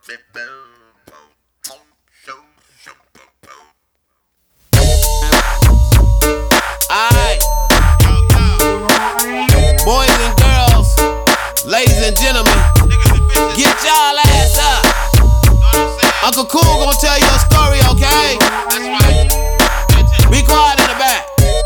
Alright, boys and girls, ladies and gentlemen, get y'all ass up. Uncle Cool gonna tell you a story, okay? That's right. Be quiet in the back.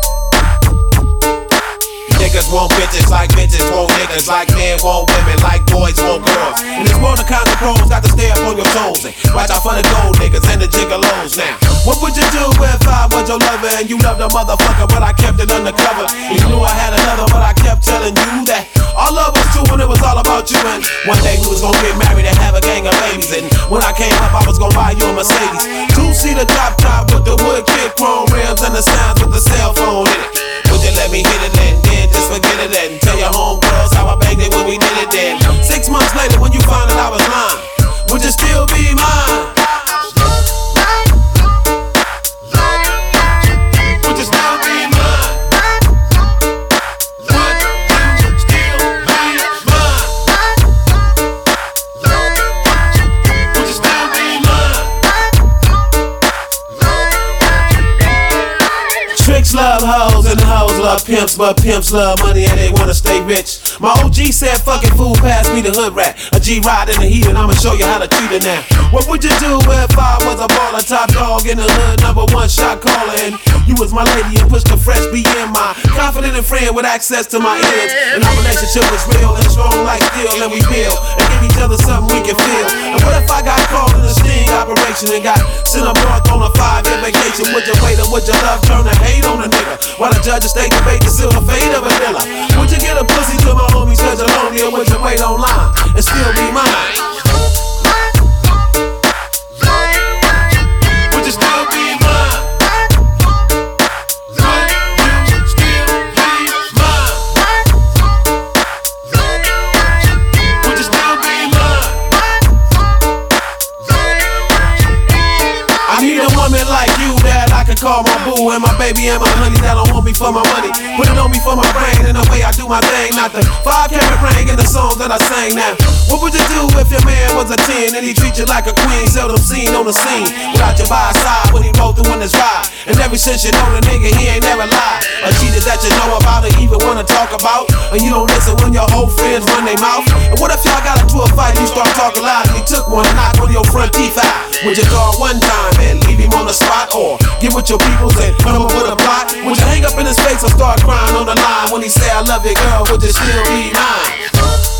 Niggas want bitches like bitches want niggas, like men want women, like boys want girls. In this world of kind of pros, got to stay up on your toes and watch out for the gold niggas and the gigolos now. What would you do if I was your lover and you loved a motherfucker but I kept it undercover? You knew I had another but I kept telling you that our love was true when it was all about you. And one day we was gonna get married and have a gang of babies. And when I came up I was gonna buy you a Mercedes, two-seater drop top with the wood kit, chrome rims and the sounds with the cell phone in it. Would you let me hit it and then just forget it and tell your homegirls how I banged it when we did it then? 6 months later when you found out I was lying, would you still be mine? Would you still be mine? Would you still be mine? Would you still be mine? Tricks love hoes and the hoes love pimps, but pimps love money and they wanna stay rich. My OG said fucking fool, pass me the hood rat. A G-ride in the heat and I'ma show you how to treat it now. What would you do if I was a baller, top dog in the hood, number one shot caller, and you was my lady and pushed the fresh B in my confident and friend with access to my ears? And our relationship was real and strong like steel, and we build and give each other something we can feel. And what if I got caught in a sting operation and got sent up north on a 5-year vacation? Would you wait or would your love turn to hate on a nigga while the judges stay debate to seal the fate of a vanilla? Would you get a pussy to my homies cause you're lonely, or would you wait online and still be mine? Would you still be mine? Would you still be mine? Would you still be mine? I need a woman like you that I could call my boo, and my baby and my honey that don't want me for my money. Put it on me for my brain and the way I do my thing, not the 5-carat ring in the songs that I sang now. What would you do if your man was a 10 and he treat you like a queen, seldom seen on the scene, without you by his side when he rolled through in his ride? And ever since you know the nigga, he ain't never lied. A cheater that you know about or even wanna talk about, and you don't listen when your whole friends run their mouth. And what if y'all got into a fight, you start talking loud and he took one and knocked one of your front teeth out? Would you call one time and leave him on the spot, or get with your peoples and put him up with a plot? Would you hang up in his face or start crying on the line when he say I love you, girl? Would you still be mine?